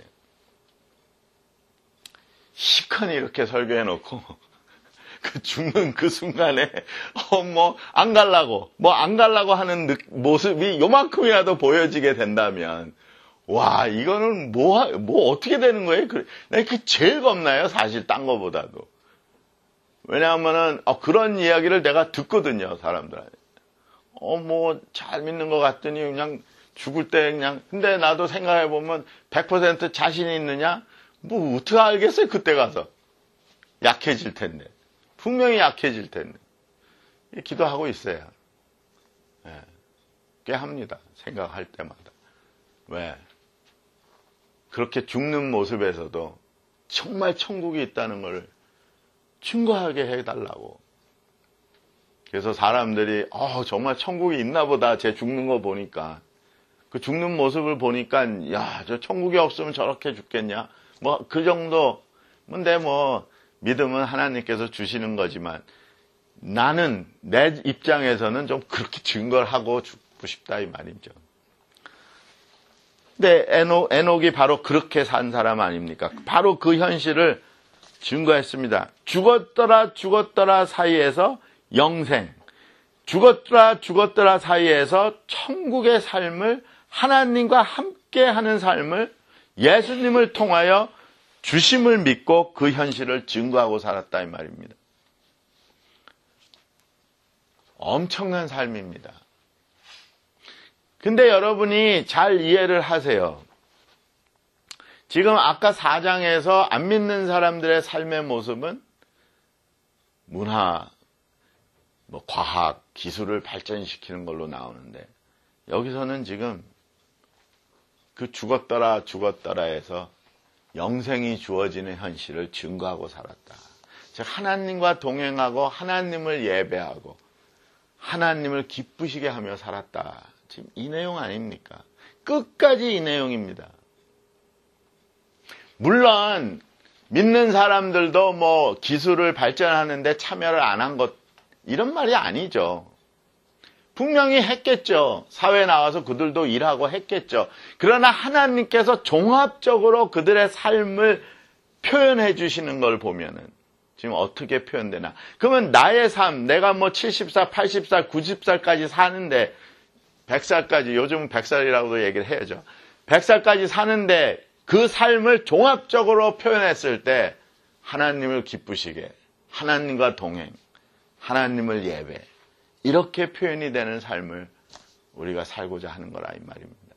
시커니 이렇게 설교해 놓고, 그 죽는 그 순간에, 어, 뭐, 안 갈라고, 뭐, 안 갈라고 하는 느, 모습이 요만큼이라도 보여지게 된다면, 와, 이거는 뭐, 뭐, 어떻게 되는 거예요? 그래, 나 그게 제일 겁나요, 사실, 딴 거보다도. 왜냐하면은, 어, 그런 이야기를 내가 듣거든요, 사람들한테. 어, 뭐, 잘 믿는 것 같더니 그냥 죽을 때 그냥, 근데 나도 생각해보면 백 퍼센트 자신이 있느냐? 뭐, 어떻게 알겠어요, 그때 가서. 약해질 텐데. 분명히 약해질 텐데. 기도하고 있어요. 예. 꽤 합니다. 생각할 때마다. 왜? 그렇게 죽는 모습에서도 정말 천국이 있다는 걸 증거하게 해달라고. 그래서 사람들이, 어, 정말 천국이 있나 보다. 쟤 죽는 거 보니까. 그 죽는 모습을 보니까, 야, 저 천국이 없으면 저렇게 죽겠냐? 뭐, 그 정도. 근데 뭐, 믿음은 하나님께서 주시는 거지만 나는 내 입장에서는 좀 그렇게 증거를 하고 죽고 싶다 이 말이죠. 근데 에녹, 에녹이 바로 그렇게 산 사람 아닙니까? 바로 그 현실을 증거했습니다. 죽었더라 죽었더라 사이에서 영생, 죽었더라 죽었더라 사이에서 천국의 삶을 하나님과 함께하는 삶을 예수님을 통하여 주심을 믿고 그 현실을 증거하고 살았다 이 말입니다. 엄청난 삶입니다. 근데 여러분이 잘 이해를 하세요. 지금 아까 사 장에서 안 믿는 사람들의 삶의 모습은 문화, 뭐 과학, 기술을 발전시키는 걸로 나오는데 여기서는 지금 그 죽었더라 죽었더라에서 영생이 주어지는 현실을 증거하고 살았다. 즉 하나님과 동행하고 하나님을 예배하고 하나님을 기쁘시게 하며 살았다. 지금 이 내용 아닙니까? 끝까지 이 내용입니다. 물론 믿는 사람들도 뭐 기술을 발전하는데 참여를 안 한 것 이런 말이 아니죠. 분명히 했겠죠. 사회에 나와서 그들도 일하고 했겠죠. 그러나 하나님께서 종합적으로 그들의 삶을 표현해 주시는 걸 보면은 지금 어떻게 표현되나. 그러면 나의 삶, 내가 뭐 칠십 살, 팔십 살, 구십 살까지 사는데 백 살까지, 요즘은 백 살이라고도 얘기를 해야죠. 백 살까지 사는데 그 삶을 종합적으로 표현했을 때 하나님을 기쁘시게, 하나님과 동행, 하나님을 예배, 이렇게 표현이 되는 삶을 우리가 살고자 하는 거라 이 말입니다.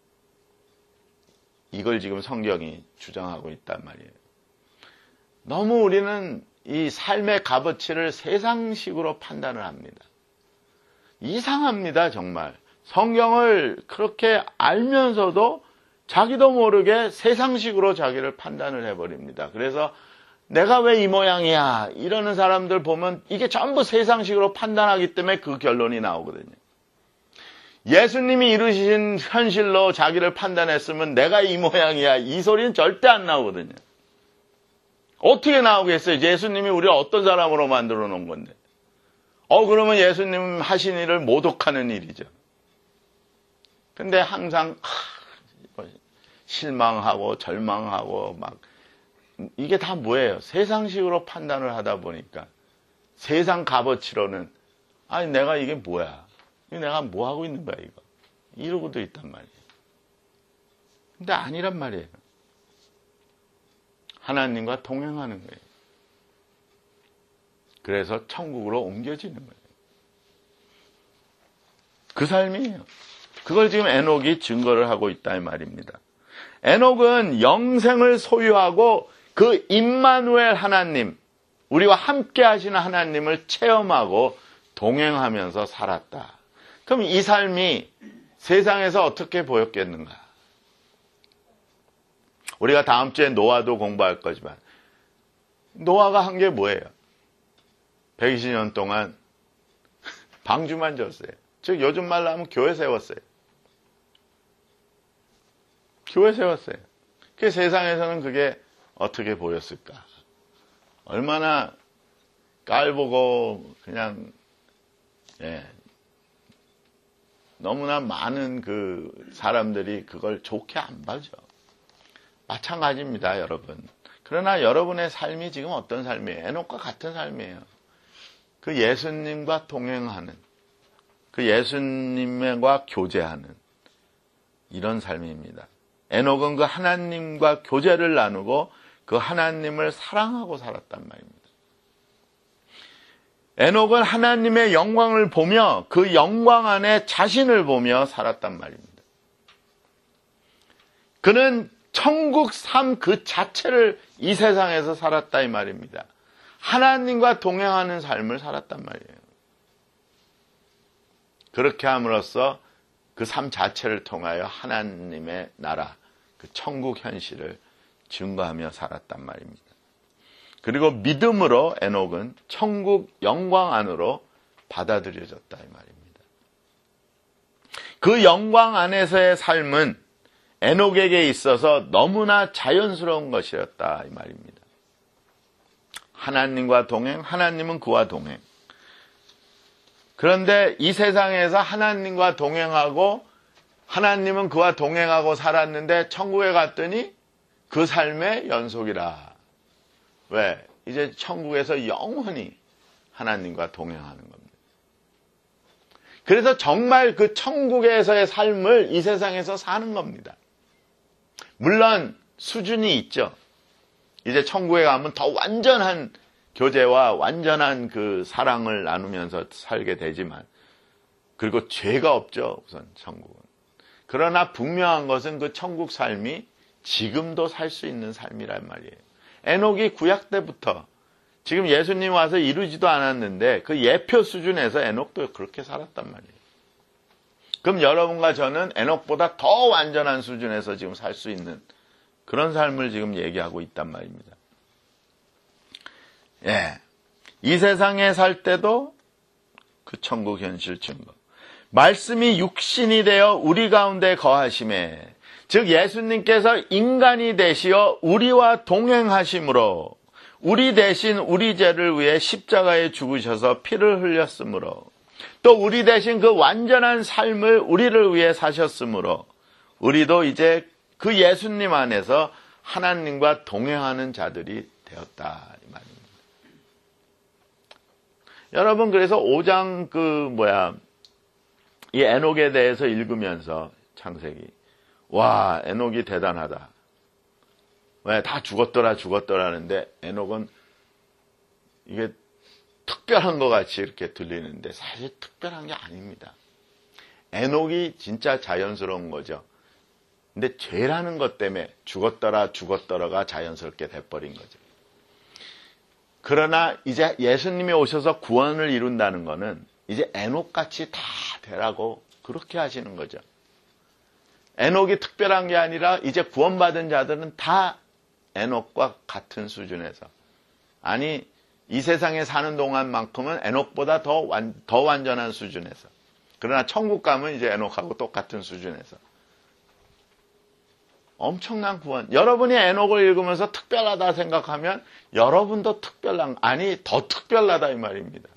이걸 지금 성경이 주장하고 있단 말이에요. 너무 우리는 이 삶의 값어치를 세상식으로 판단을 합니다. 이상합니다, 정말. 성경을 그렇게 알면서도 자기도 모르게 세상식으로 자기를 판단을 해버립니다. 그래서 내가 왜 이 모양이야 이러는 사람들 보면 이게 전부 세상식으로 판단하기 때문에 그 결론이 나오거든요. 예수님이 이루신 현실로 자기를 판단했으면 내가 이 모양이야 이 소리는 절대 안 나오거든요. 어떻게 나오겠어요? 예수님이 우리를 어떤 사람으로 만들어 놓은 건데. 어 그러면 예수님 하신 일을 모독하는 일이죠. 근데 항상 하, 실망하고 절망하고 막 이게 다 뭐예요? 세상식으로 판단을 하다 보니까 세상 값어치로는 아니 내가 이게 뭐야? 내가 뭐 하고 있는 거야 이거? 이러고도 있단 말이에요. 근데 아니란 말이에요. 하나님과 동행하는 거예요. 그래서 천국으로 옮겨지는 거예요. 그 삶이에요. 그걸 지금 에녹이 증거를 하고 있다 이 말입니다. 에녹은 영생을 소유하고 그 임마누엘 하나님, 우리와 함께 하시는 하나님을 체험하고 동행하면서 살았다. 그럼 이 삶이 세상에서 어떻게 보였겠는가? 우리가 다음 주에 노아도 공부할 거지만 노아가 한 게 뭐예요? 백이십 년 동안 방주만 졌어요. 즉 요즘 말로 하면 교회 세웠어요. 교회 세웠어요. 그 세상에서는 그게 어떻게 보였을까? 얼마나 깔보고 그냥 예, 너무나 많은 그 사람들이 그걸 좋게 안 봐죠. 마찬가지입니다, 여러분. 그러나 여러분의 삶이 지금 어떤 삶이에요? 에녹과 같은 삶이에요. 그 예수님과 동행하는, 그 예수님과 교제하는 이런 삶입니다. 에녹은 그 하나님과 교제를 나누고 그 하나님을 사랑하고 살았단 말입니다. 에녹은 하나님의 영광을 보며 그 영광 안에 자신을 보며 살았단 말입니다. 그는 천국 삶 그 자체를 이 세상에서 살았다 이 말입니다. 하나님과 동행하는 삶을 살았단 말이에요. 그렇게 함으로써 그 삶 자체를 통하여 하나님의 나라, 그 천국 현실을 증거하며 살았단 말입니다. 그리고 믿음으로 에녹은 천국 영광 안으로 받아들여졌다 이 말입니다. 그 영광 안에서의 삶은 에녹에게 있어서 너무나 자연스러운 것이었다 이 말입니다. 하나님과 동행, 하나님은 그와 동행. 그런데 이 세상에서 하나님과 동행하고 하나님은 그와 동행하고 살았는데 천국에 갔더니 그 삶의 연속이라. 왜? 이제 천국에서 영원히 하나님과 동행하는 겁니다. 그래서 정말 그 천국에서의 삶을 이 세상에서 사는 겁니다. 물론 수준이 있죠. 이제 천국에 가면 더 완전한 교제와 완전한 그 사랑을 나누면서 살게 되지만, 그리고 죄가 없죠, 우선 천국은. 그러나 분명한 것은 그 천국 삶이 지금도 살 수 있는 삶이란 말이에요. 에녹이 구약 때부터 지금 예수님 와서 이루지도 않았는데 그 예표 수준에서 에녹도 그렇게 살았단 말이에요. 그럼 여러분과 저는 에녹보다 더 완전한 수준에서 지금 살 수 있는 그런 삶을 지금 얘기하고 있단 말입니다. 예, 이 세상에 살 때도 그 천국 현실 증거. 말씀이 육신이 되어 우리 가운데 거하심에, 즉 예수님께서 인간이 되시어 우리와 동행하심으로 우리 대신 우리 죄를 위해 십자가에 죽으셔서 피를 흘렸으므로 또 우리 대신 그 완전한 삶을 우리를 위해 사셨으므로 우리도 이제 그 예수님 안에서 하나님과 동행하는 자들이 되었다 이 말입니다. 여러분, 그래서 오 장 그 뭐야 이 에녹에 대해서 읽으면서 창세기, 와, 에녹이 대단하다. 왜? 다 죽었더라 죽었더라는데 에녹은 이게 특별한 것 같이 이렇게 들리는데 사실 특별한 게 아닙니다. 에녹이 진짜 자연스러운 거죠. 근데 죄라는 것 때문에 죽었더라 죽었더라가 자연스럽게 돼버린 거죠. 그러나 이제 예수님이 오셔서 구원을 이룬다는 거는 이제 에녹같이 다 되라고 그렇게 하시는 거죠. 에녹이 특별한 게 아니라 이제 구원받은 자들은 다 에녹과 같은 수준에서, 아니 이 세상에 사는 동안만큼은 에녹보다 더, 완, 더 완전한 수준에서, 그러나 천국 가면 이제 에녹하고 똑같은 수준에서 엄청난 구원. 여러분이 에녹을 읽으면서 특별하다 생각하면 여러분도 특별한, 아니 더 특별하다 이 말입니다.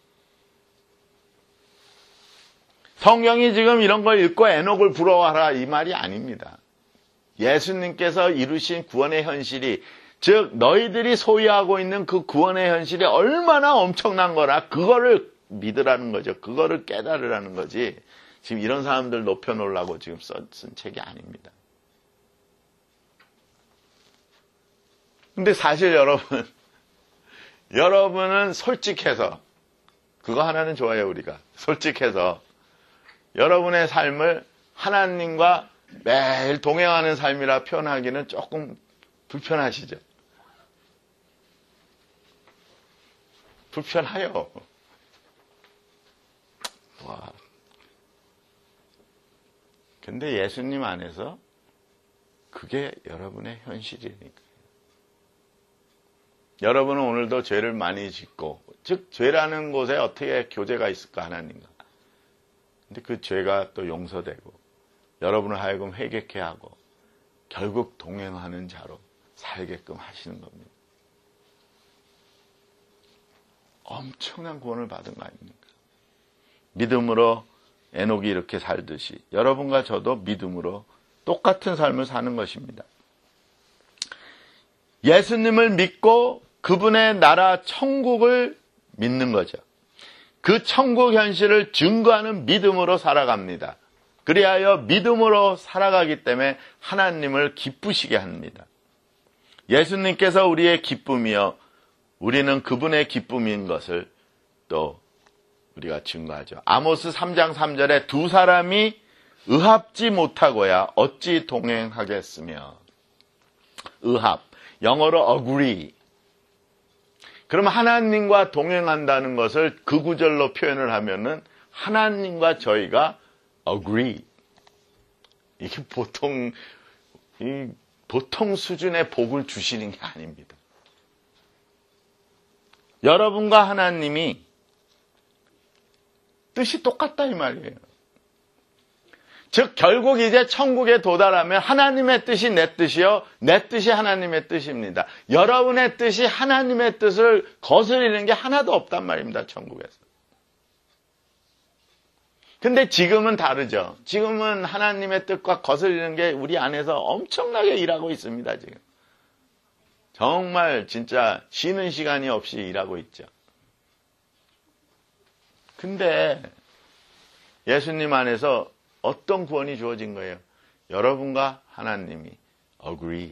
성경이 지금 이런 걸 읽고 에녹을 부러워하라 이 말이 아닙니다. 예수님께서 이루신 구원의 현실이, 즉 너희들이 소유하고 있는 그 구원의 현실이 얼마나 엄청난 거라 그거를 믿으라는 거죠. 그거를 깨달으라는 거지. 지금 이런 사람들 높여놓으려고 지금 쓴 책이 아닙니다. 근데 사실 여러분, 여러분은 솔직해서, 그거 하나는 좋아요, 우리가. 솔직해서 여러분의 삶을 하나님과 매일 동행하는 삶이라 표현하기는 조금 불편하시죠. 불편해요. 와. 근데 예수님 안에서 그게 여러분의 현실이니까. 여러분은 오늘도 죄를 많이 짓고, 즉 죄라는 곳에 어떻게 교제가 있을까 하나님과. 근데 그 죄가 또 용서되고 여러분을 하여금 회개케 하고 결국 동행하는 자로 살게끔 하시는 겁니다. 엄청난 구원을 받은 거 아닙니까? 믿음으로 에녹이 이렇게 살듯이 여러분과 저도 믿음으로 똑같은 삶을 사는 것입니다. 예수님을 믿고 그분의 나라 천국을 믿는 거죠. 그 천국 현실을 증거하는 믿음으로 살아갑니다. 그리하여 믿음으로 살아가기 때문에 하나님을 기쁘시게 합니다. 예수님께서 우리의 기쁨이요 우리는 그분의 기쁨인 것을 또 우리가 증거하죠. 아모스 삼 장 삼 절에 두 사람이 의합지 못하고야 어찌 동행하겠으며. 의합, 영어로 agree. 그럼 하나님과 동행한다는 것을 그 구절로 표현을 하면은 하나님과 저희가 agree. 이게 보통 이 보통 수준의 복을 주시는 게 아닙니다. 여러분과 하나님이 뜻이 똑같다 이 말이에요. 즉 결국 이제 천국에 도달하면 하나님의 뜻이 내 뜻이요 내 뜻이 하나님의 뜻입니다. 여러분의 뜻이 하나님의 뜻을 거스르는 게 하나도 없단 말입니다. 천국에서. 근데 지금은 다르죠. 지금은 하나님의 뜻과 거스르는 게 우리 안에서 엄청나게 일하고 있습니다. 지금 정말 진짜 쉬는 시간이 없이 일하고 있죠. 근데 예수님 안에서 어떤 구원이 주어진 거예요? 여러분과 하나님이 agree.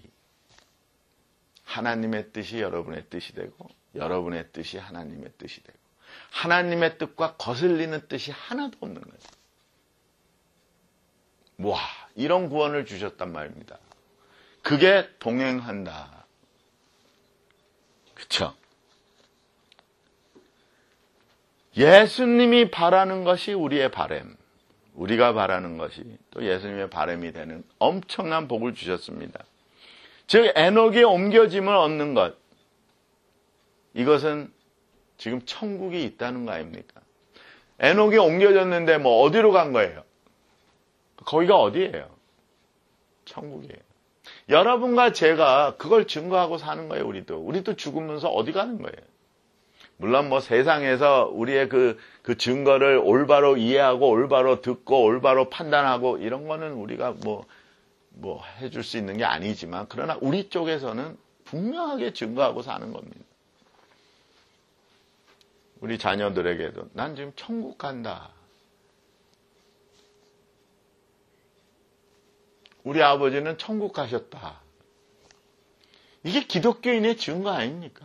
하나님의 뜻이 여러분의 뜻이 되고 여러분의 뜻이 하나님의 뜻이 되고 하나님의 뜻과 거슬리는 뜻이 하나도 없는 거예요. 와, 이런 구원을 주셨단 말입니다. 그게 동행한다. 그렇죠? 예수님이 바라는 것이 우리의 바람. 우리가 바라는 것이 또 예수님의 바람이 되는 엄청난 복을 주셨습니다. 즉 에녹이 옮겨짐을 얻는 것. 이것은 지금 천국이 있다는 거 아닙니까? 에녹이 옮겨졌는데 뭐 어디로 간 거예요? 거기가 어디예요? 천국이에요. 여러분과 제가 그걸 증거하고 사는 거예요. 우리도. 우리도 죽으면서 어디 가는 거예요? 물론 뭐 세상에서 우리의 그, 그 증거를 올바로 이해하고 올바로 듣고 올바로 판단하고 이런 거는 우리가 뭐, 뭐 해줄 수 있는 게 아니지만 그러나 우리 쪽에서는 분명하게 증거하고 사는 겁니다. 우리 자녀들에게도 난 지금 천국 간다. 우리 아버지는 천국 가셨다. 이게 기독교인의 증거 아닙니까?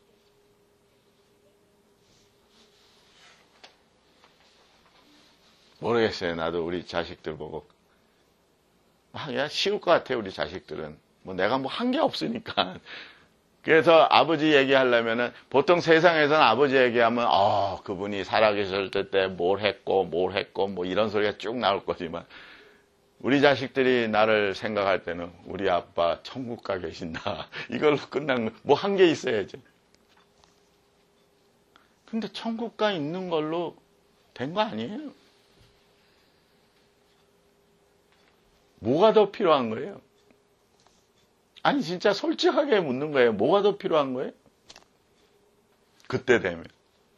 모르겠어요. 나도 우리 자식들 보고. 야, 쉬울 것 같아요, 우리 자식들은. 뭐 내가 뭐 한 게 없으니까. 그래서 아버지 얘기하려면은 보통 세상에서는 아버지 얘기하면, 어, 그분이 살아계실 때 뭘 했고, 뭘 했고, 뭐 이런 소리가 쭉 나올 거지만, 우리 자식들이 나를 생각할 때는 우리 아빠 천국 가 계신다. 이걸로 끝난 거, 뭐 한 게 있어야죠. 근데 천국 가 있는 걸로 된 거 아니에요? 뭐가 더 필요한 거예요? 아니 진짜 솔직하게 묻는 거예요. 뭐가 더 필요한 거예요? 그때 되면.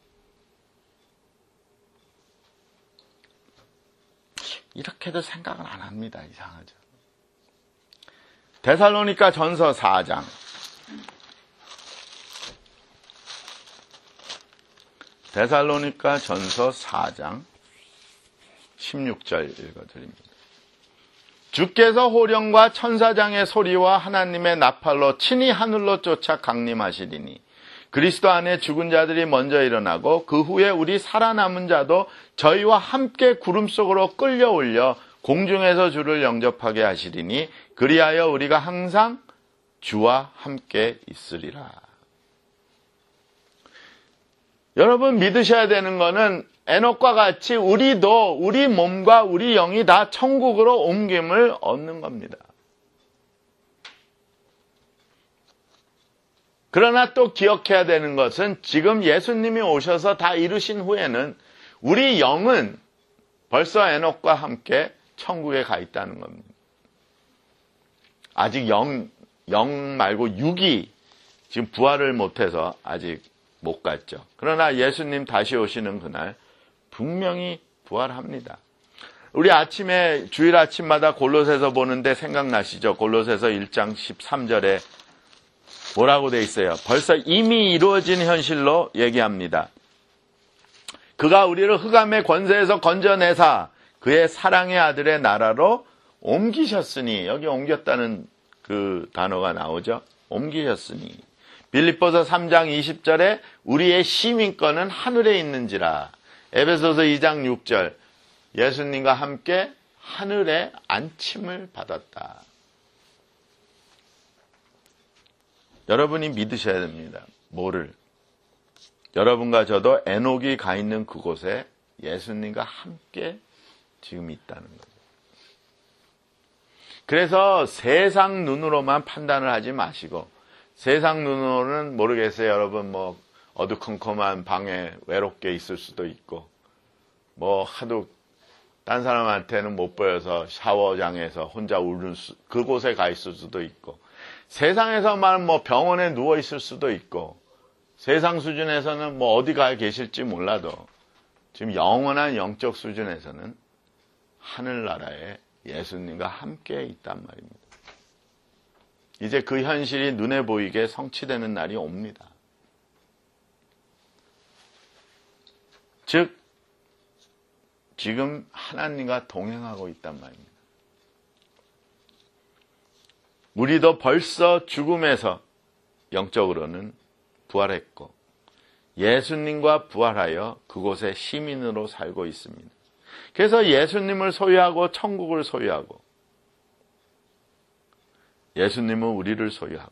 이렇게도 생각은 안 합니다. 이상하죠. 데살로니가 전서 사 장. 데살로니가 전서 사 장 십육 절 읽어드립니다. 주께서 호령과 천사장의 소리와 하나님의 나팔로 친히 하늘로 쫓아 강림하시리니 그리스도 안에 죽은 자들이 먼저 일어나고 그 후에 우리 살아남은 자도 저희와 함께 구름 속으로 끌려올려 공중에서 주를 영접하게 하시리니 그리하여 우리가 항상 주와 함께 있으리라. 여러분 믿으셔야 되는 거는 에녹과 같이 우리도 우리 몸과 우리 영이 다 천국으로 옮김을 얻는 겁니다. 그러나 또 기억해야 되는 것은 지금 예수님이 오셔서 다 이루신 후에는 우리 영은 벌써 에녹과 함께 천국에 가 있다는 겁니다. 아직 영, 영 말고 육이 지금 부활을 못해서 아직 못 갔죠. 그러나 예수님 다시 오시는 그날 분명히 부활합니다. 우리 아침에 주일 아침마다 골로새서 보는데 생각나시죠? 골로새서 일 장 십삼 절에 뭐라고 돼 있어요? 벌써 이미 이루어진 현실로 얘기합니다. 그가 우리를 흑암의 권세에서 건져내사 그의 사랑의 아들의 나라로 옮기셨으니, 여기 옮겼다는 그 단어가 나오죠. 옮기셨으니. 빌립보서 삼 장 이십 절에 우리의 시민권은 하늘에 있는지라. 에베소서 이 장 육 절 예수님과 함께 하늘에 안침을 받았다. 여러분이 믿으셔야 됩니다. 뭐를? 여러분과 저도 에녹이 가 있는 그곳에 예수님과 함께 지금 있다는 거죠. 그래서 세상 눈으로만 판단을 하지 마시고, 세상 눈으로는 모르겠어요. 여러분 뭐 어두컴컴한 방에 외롭게 있을 수도 있고, 뭐 하도 딴 사람한테는 못 보여서 샤워장에서 혼자 울는 수, 그곳에 가 있을 수도 있고, 세상에서만 뭐 병원에 누워 있을 수도 있고, 세상 수준에서는 뭐 어디 가 계실지 몰라도 지금 영원한 영적 수준에서는 하늘나라에 예수님과 함께 있단 말입니다. 이제 그 현실이 눈에 보이게 성취되는 날이 옵니다. 즉 지금 하나님과 동행하고 있단 말입니다. 우리도 벌써 죽음에서 영적으로는 부활했고 예수님과 부활하여 그곳에 시민으로 살고 있습니다. 그래서 예수님을 소유하고 천국을 소유하고 예수님은 우리를 소유하고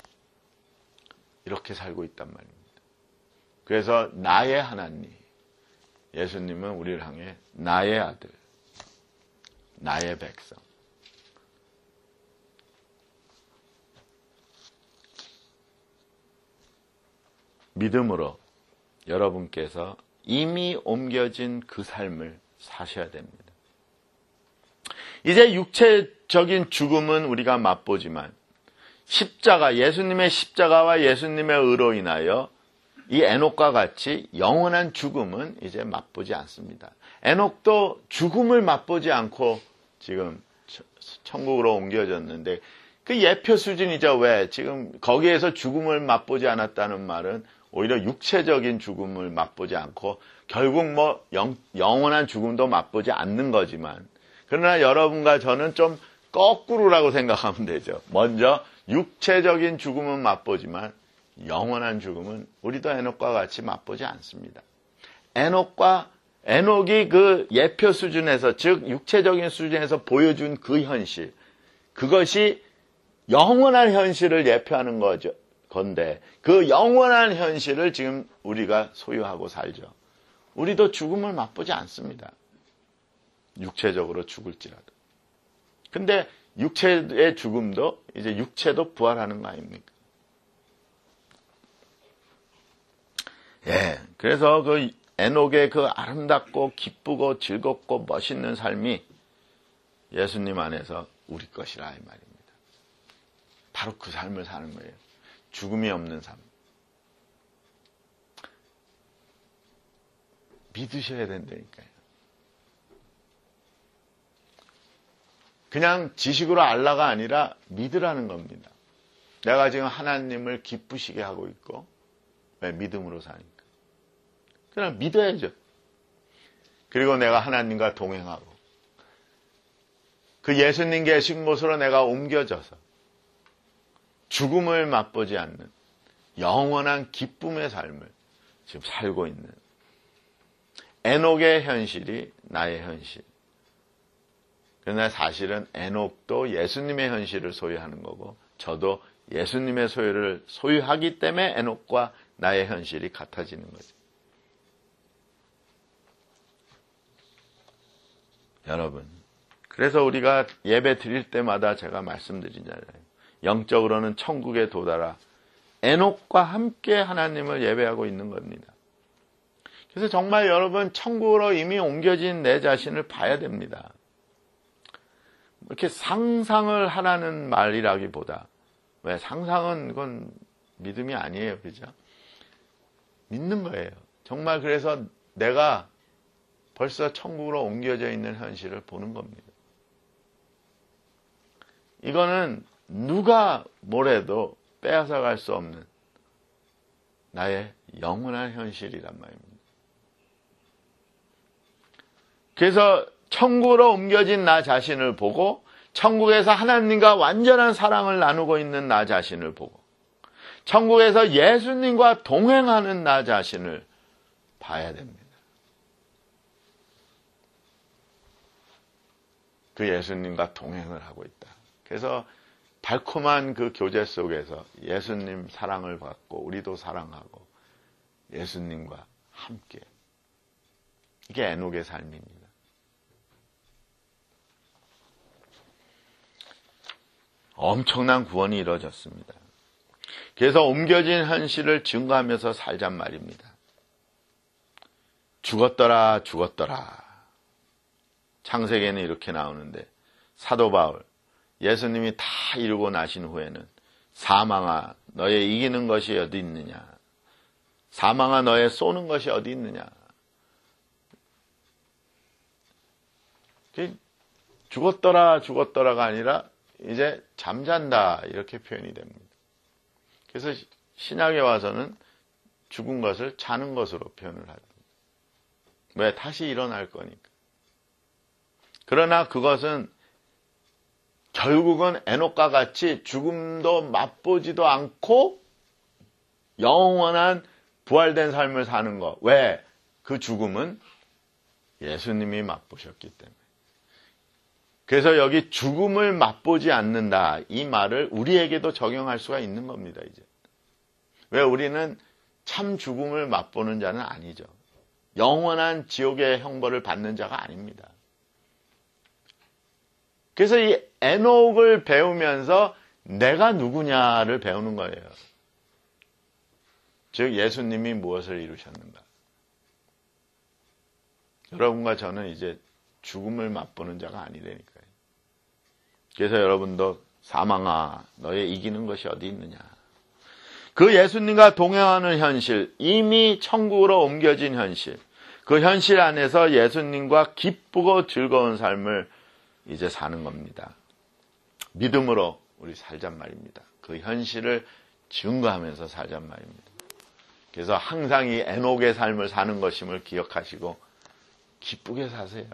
이렇게 살고 있단 말입니다. 그래서 나의 하나님, 예수님은 우리를 향해 나의 아들, 나의 백성. 믿음으로 여러분께서 이미 옮겨진 그 삶을 사셔야 됩니다. 이제 육체적인 죽음은 우리가 맛보지만 십자가, 예수님의 십자가와 예수님의 의로 인하여 이 에녹과 같이 영원한 죽음은 이제 맛보지 않습니다. 에녹도 죽음을 맛보지 않고 지금 천국으로 옮겨졌는데 그 예표 수준이죠. 왜? 지금 거기에서 죽음을 맛보지 않았다는 말은 오히려 육체적인 죽음을 맛보지 않고 결국 뭐 영, 영원한 죽음도 맛보지 않는 거지만, 그러나 여러분과 저는 좀 거꾸로라고 생각하면 되죠. 먼저 육체적인 죽음은 맛보지만 영원한 죽음은 우리도 에녹과 같이 맛보지 않습니다. 에녹과 에녹이 그 예표 수준에서, 즉 육체적인 수준에서 보여준 그 현실, 그것이 영원한 현실을 예표하는 거죠. 건데 그 영원한 현실을 지금 우리가 소유하고 살죠. 우리도 죽음을 맛보지 않습니다. 육체적으로 죽을지라도. 근데 육체의 죽음도 이제 육체도 부활하는 거 아닙니까? 예. 그래서 그 에녹의 그 아름답고 기쁘고 즐겁고 멋있는 삶이 예수님 안에서 우리 것이라 이 말입니다. 바로 그 삶을 사는 거예요. 죽음이 없는 삶. 믿으셔야 된다니까요. 그냥 지식으로 알라가 아니라 믿으라는 겁니다. 내가 지금 하나님을 기쁘시게 하고 있고, 왜? 믿음으로 사니까. 그냥 믿어야죠. 그리고 내가 하나님과 동행하고, 그 예수님 계신 곳으로 내가 옮겨져서 죽음을 맛보지 않는 영원한 기쁨의 삶을 지금 살고 있는 에녹의 현실이 나의 현실. 그러나 사실은 에녹도 예수님의 현실을 소유하는 거고, 저도 예수님의 소유를 소유하기 때문에 에녹과 나의 현실이 같아지는 거죠. 여러분, 그래서 우리가 예배 드릴 때마다 제가 말씀드리잖아요. 영적으로는 천국에 도달하 에녹과 함께 하나님을 예배하고 있는 겁니다. 그래서 정말 여러분, 천국으로 이미 옮겨진 내 자신을 봐야 됩니다. 이렇게 상상을 하라는 말이라기보다, 왜 상상은 그건 믿음이 아니에요, 그죠? 믿는 거예요. 정말 그래서 내가 벌써 천국으로 옮겨져 있는 현실을 보는 겁니다. 이거는 누가 뭐래도 빼앗아 갈 수 없는 나의 영원한 현실이란 말입니다. 그래서 천국으로 옮겨진 나 자신을 보고, 천국에서 하나님과 완전한 사랑을 나누고 있는 나 자신을 보고, 천국에서 예수님과 동행하는 나 자신을 봐야 됩니다. 그 예수님과 동행을 하고 있다. 그래서 달콤한 그 교제 속에서 예수님 사랑을 받고 우리도 사랑하고 예수님과 함께. 이게 에녹의 삶입니다. 엄청난 구원이 이루어졌습니다. 그래서 옮겨진 현실을 증거하면서 살잔 말입니다. 죽었더라 죽었더라. 창세기에는 이렇게 나오는데, 사도 바울, 예수님이 다 이루고 나신 후에는 사망아 너의 이기는 것이 어디 있느냐, 사망아 너의 쏘는 것이 어디 있느냐. 죽었더라 죽었더라가 아니라 이제 잠잔다, 이렇게 표현이 됩니다. 그래서 신약에 와서는 죽은 것을 자는 것으로 표현을 합니다. 왜? 다시 일어날 거니까. 그러나 그것은 결국은 에녹과 같이 죽음도 맛보지도 않고 영원한 부활된 삶을 사는 것. 왜? 그 죽음은 예수님이 맛보셨기 때문에. 그래서 여기 죽음을 맛보지 않는다, 이 말을 우리에게도 적용할 수가 있는 겁니다, 이제. 왜? 우리는 참 죽음을 맛보는 자는 아니죠. 영원한 지옥의 형벌을 받는 자가 아닙니다. 그래서 이 에녹을 배우면서 내가 누구냐를 배우는 거예요. 즉 예수님이 무엇을 이루셨는가. 여러분과 저는 이제 죽음을 맛보는 자가 아니라니까요. 그래서 여러분도 사망아 너의 이기는 것이 어디 있느냐. 그 예수님과 동행하는 현실, 이미 천국으로 옮겨진 현실, 그 현실 안에서 예수님과 기쁘고 즐거운 삶을 이제 사는 겁니다. 믿음으로 우리 살잔 말입니다. 그 현실을 증거하면서 살잔 말입니다. 그래서 항상 이 에녹의 삶을 사는 것임을 기억하시고 기쁘게 사세요.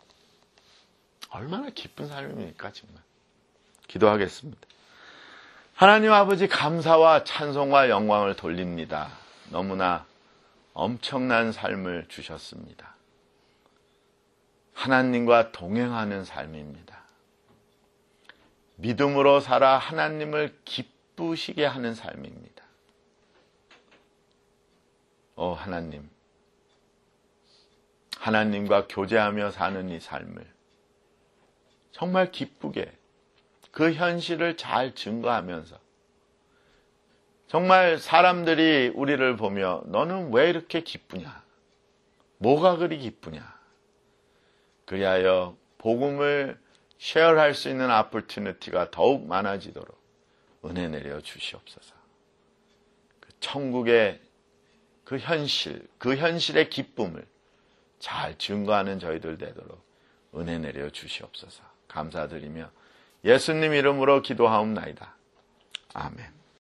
얼마나 기쁜 삶입니까, 정말. 기도하겠습니다. 하나님 아버지, 감사와 찬송과 영광을 돌립니다. 너무나 엄청난 삶을 주셨습니다. 하나님과 동행하는 삶입니다. 믿음으로 살아 하나님을 기쁘시게 하는 삶입니다. 오 하나님, 하나님과 교제하며 사는 이 삶을 정말 기쁘게, 그 현실을 잘 증거하면서 정말 사람들이 우리를 보며 너는 왜 이렇게 기쁘냐? 뭐가 그리 기쁘냐? 그리하여 복음을 쉐어할 수 있는 아포튜니티가 더욱 많아지도록 은혜 내려 주시옵소서. 그 천국의 그 현실, 그 현실의 기쁨을 잘 증거하는 저희들 되도록 은혜 내려 주시옵소서. 감사드리며 예수님 이름으로 기도하옵나이다. 아멘.